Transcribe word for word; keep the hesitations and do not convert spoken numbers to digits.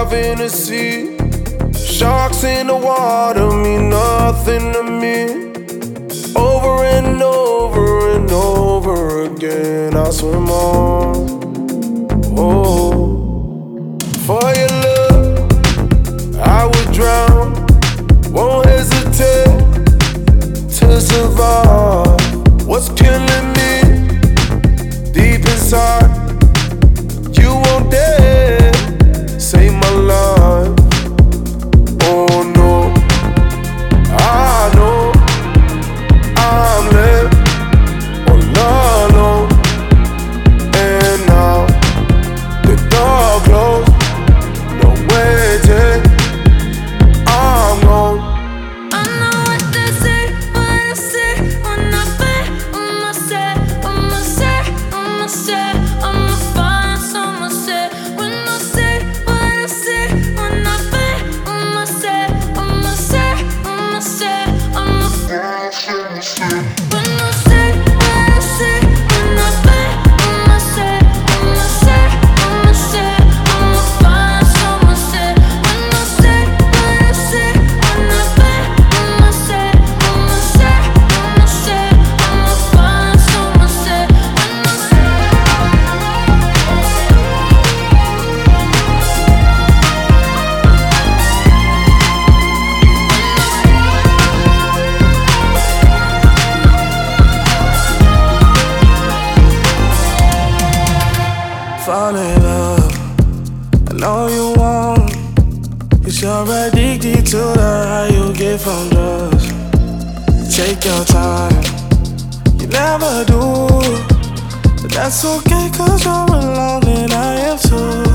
love in the sea. Sharks in the water mean nothing to me. Over and over and over again, I swim on. Oh, for your love, I would drown. Won't hesitate to survive. What's killing me deep inside? You won't dare save my life. Oh no, I know I'm left all alone. And now the door closed, no waiting, I'm gone. I know what they say, what I say, when I bet, I'ma say, I'ma say, I'ma say, I'ma find someone say. When I say what I say, when I bet, I'ma say, I'ma say, I'ma say, I'ma find someone say. When I say what I say, when I bet, I'ma say, I'ma say, I'ma say, I'ma find someone say. When I say what I say, when I bet, I'ma say, I'ma say, I'ma say, I'ma find someone say. When I say fall in love, I know you won't. Cause you're addicted to the high you get from drugs. Take your time, you never do. But that's okay cause you're alone and I am too.